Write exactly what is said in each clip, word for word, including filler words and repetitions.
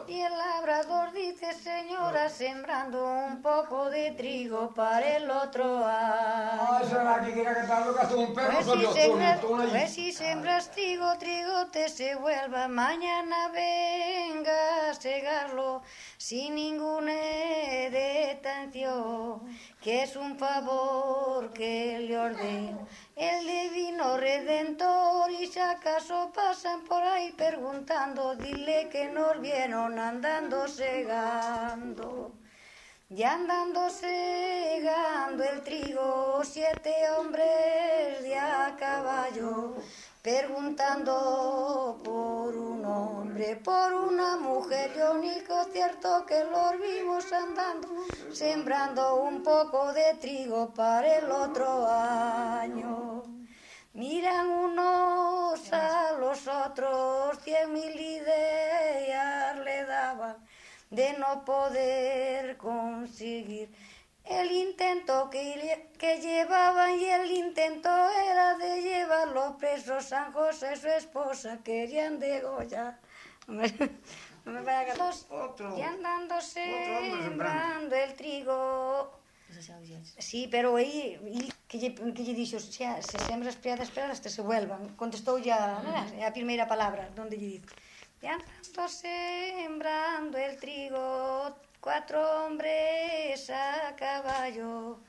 Y el labrador dice, señora, sembrando un poco de trigo para el otro año. Ah, será que quiere cantarlo que hace un perro Pues con si, Dios, sembras, tú, tú, pues si sembras trigo, trigo te se vuelva. Mañana venga a segarlo sin ninguna detención, que es un favor que le ordeno el divino Redentor. Y si acaso pasan por ahí preguntando, dile que nos vieron andando segando. Y andando segando el trigo, siete hombres de a caballo, preguntando por un hombre, por una mujer. Lo único cierto que los vimos andando, sembrando un poco de trigo para el otro año. Miran unos a los otros, cien mil ideas le daban de no poder conseguir el intento que, que llevaban, y el intento era de llevarlo preso. San José y su esposa querían degollar. No me vaya a ganar. Y andando sembrando el trigo. Sí, pero aí, que lle, que lle dixo, xa, se sembras piadas piadas te se vuelvan. Contestou ya, é a primeira palabra, donde lle dice. Y andando sembrando el trigo, cuatro hombres a caballo.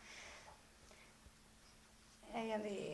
Aí ande,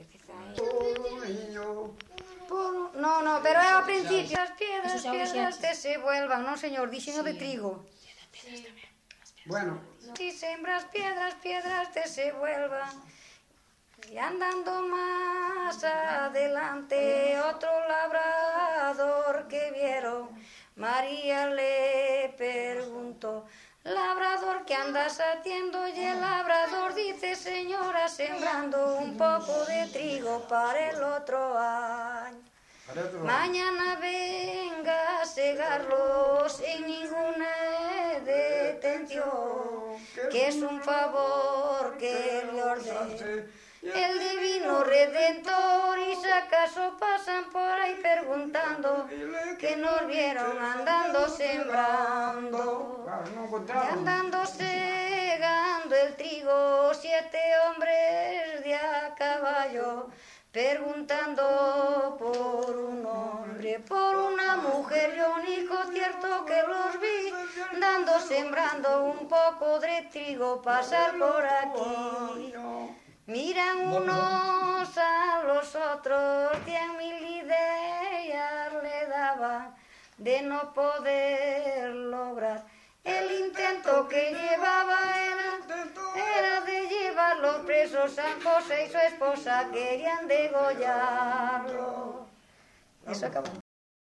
no, no, pero é ao principio. As piedras, piedras te se vuelvan, non señor, dixen de trigo. Bueno. Si sembras piedras, piedras te se vuelvan. Y andando más adelante, otro labrador que vieron, María le preguntó, labrador, ¿qué andas haciendo? Y el labrador dice, señora, sembrando un poco de trigo para el otro año. Mañana venga a segarlo sin ninguna detención, que es un favor que le ordeno el divino Redentor. Y si acaso pasan por ahí preguntando, que nos vieron andando sembrando, y andando segando el trigo, siete hombres de a caballo, preguntando por un hombre, por una mujer. Lo único cierto que los vi dando sembrando un poco de trigo pasar por aquí. Miran unos a los otros, cien mil ideas le daban de no poder lograr el intento que llevaba. Era, era de llevarlo preso. San José y su esposa querían degollarlo. Eso acabó.